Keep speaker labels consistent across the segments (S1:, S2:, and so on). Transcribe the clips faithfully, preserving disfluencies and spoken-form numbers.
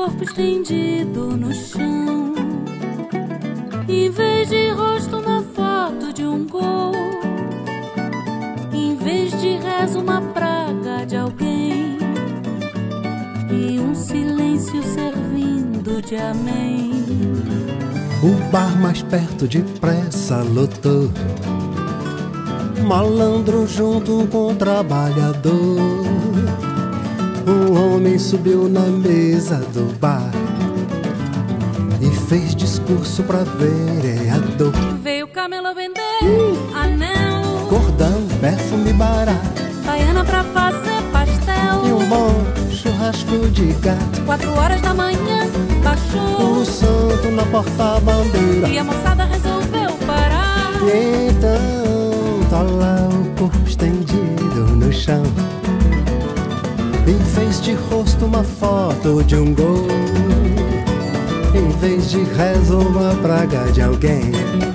S1: corpo estendido no chão. Em vez de rosto, uma foto de um gol. Em vez de rezo, uma praga de alguém. E um silêncio servindo de amém.
S2: O bar mais perto depressa lotou. Malandro junto com trabalhador. Um homem subiu na mesa do bar e fez discurso pra vereador.
S1: Veio camelo vender uh! anel,
S2: cordão, perfume barato,
S1: baiana pra fazer pastel
S2: e um bom churrasco de gato.
S1: Quatro horas da manhã baixou
S2: o santo na porta-bandeira
S1: e a moçada resolveu parar.
S2: E então tá lá o corpo estendido no chão. Em vez de rosto, uma foto de um gol. Em vez de rezo, uma praga de alguém.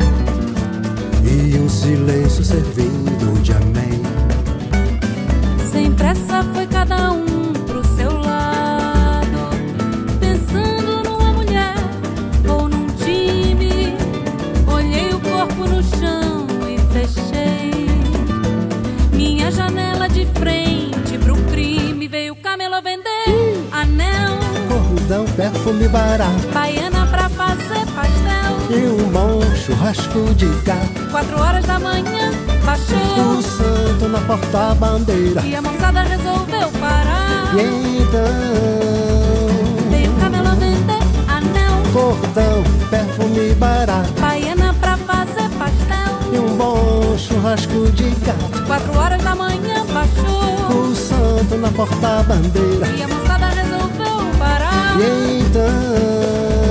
S2: E um silêncio servindo de amém.
S1: Sem pressa foi cada um pro seu lado, pensando numa mulher ou num time. Olhei o corpo no chão e fechei minha janela de frente pro crime. Veio camelo vender uh! anel,
S2: cordão, perfume barato,
S1: baiana pra fazer pastel
S2: e um bom churrasco de gato.
S1: Quatro horas da manhã baixou
S2: o santo na porta-bandeira
S1: e a moçada resolveu parar.
S2: E então
S1: veio camelo vender anel,
S2: cordão, perfume barato,
S1: baiana pra fazer pastel
S2: e um bom churrasco de gato.
S1: Quatro horas da manhã baixou
S2: o santo na porta-bandeira
S1: e a moçada resolveu parar.
S2: E então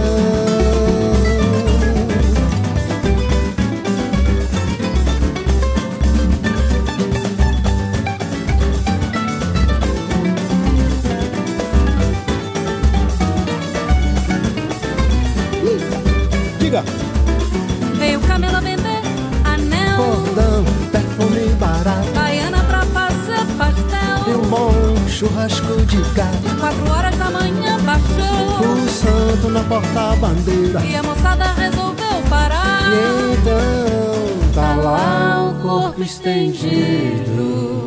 S2: diga.
S1: Veio camelo vender anel,
S2: cordão, perfume barato,
S1: baiana pra fazer pastel
S2: e um bom churrasco de gato.
S1: Quatro horas da manhã baixou
S2: o santo na porta-bandeira
S1: e a moçada resolveu parar.
S2: E então tá lá o corpo estendido